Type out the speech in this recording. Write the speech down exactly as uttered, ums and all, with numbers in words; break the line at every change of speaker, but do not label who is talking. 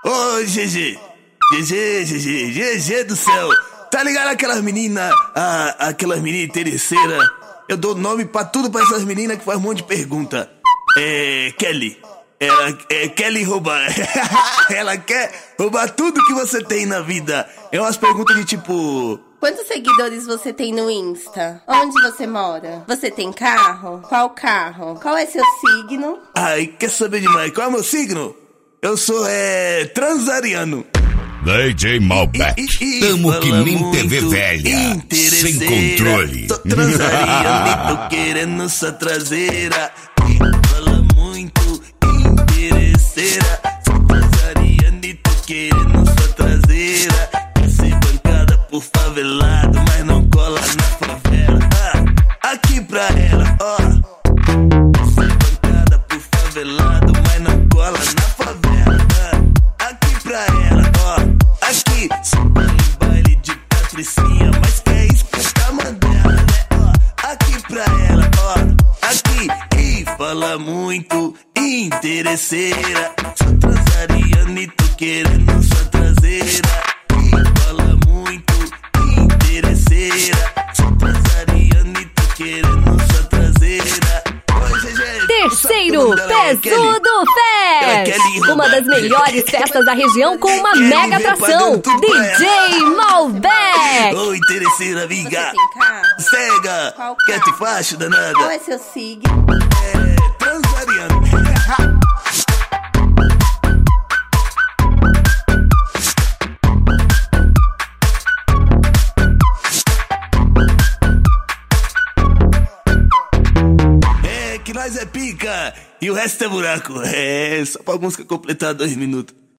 Ô, G G. G G, G G, G G do céu. Tá ligado aquelas meninas, ah, aquelas meninas interesseiras? Eu dou nome pra tudo pra essas meninas que faz um monte de pergunta. É... Kelly. Ela é, Kelly roubar. Ela quer roubar tudo que você tem na vida. É umas perguntas de tipo...
Quantos seguidores você tem no Insta? Onde você mora? Você tem carro? Qual carro? Qual é seu signo?
Ai, quer saber demais? Qual é o meu signo? Eu sou, é... transariano.
D J Malbec, tamo que nem T V velha, sem controle.
Tô transariano e tô querendo sua traseira. Fala muito, interesseira. Sou transariano e tô querendo sua traseira. Quer ser bancada por favelado, mas não cola na favela. Ah, aqui pra ela, ó. Quer ser bancada por favelado, mas não cola na favela. Ah, aqui pra ela, ó. Aqui, só baile, baile de patricinha, mas quer escutar Mandela, né? Ó, aqui pra ela, ó. Aqui, e fala muito, interesseira. Sou transariano e tô querendo sua traseira. E fala muito, interesseira. Sou transariano e tô querendo sua traseira. Oi, G G.
Terceiro, Pesudo Fest! Uma das melhores festas da região com uma mega atração. D J Malbec!
Ô, interesseira, amiga.
Você tem carro?
Cega.
Qual
Quer te facho, danada?
Qual é seu signo?
É, transariano. É, que nós é pica e o resto é buraco. É, só pra música completar dois minutos.